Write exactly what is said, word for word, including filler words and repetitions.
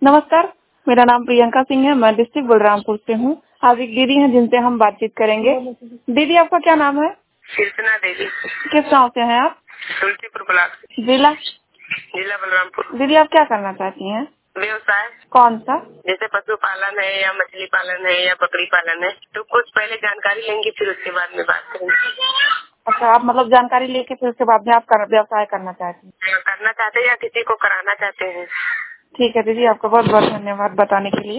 नमस्कार, मेरा नाम प्रियंका सिंह है। मैं डिस्ट्रिक्ट बलरामपुर से हूँ। आज एक दीदी हैं जिनसे हम बातचीत करेंगे। दीदी, आपका क्या नाम है? कीर्तना देवी। किस गाँव से हैं आप? तुलसीपुर ब्लॉक। जिला? जिला बलरामपुर। दीदी, आप क्या करना चाहती हैं? व्यवसाय। कौन सा? जैसे पशुपालन है या मछली पालन है या बकरी पालन है, तो कुछ पहले जानकारी लेंगे, फिर उसके बाद में बात करेंगे। अच्छा, आप मतलब जानकारी लेके फिर उसके बाद में आप कर, व्यवसाय करना चाहती हैं? करना चाहते हैं या किसी को कराना चाहते हैं? ठीक है दीदी, आपका बहुत बहुत धन्यवाद बताने के लिए।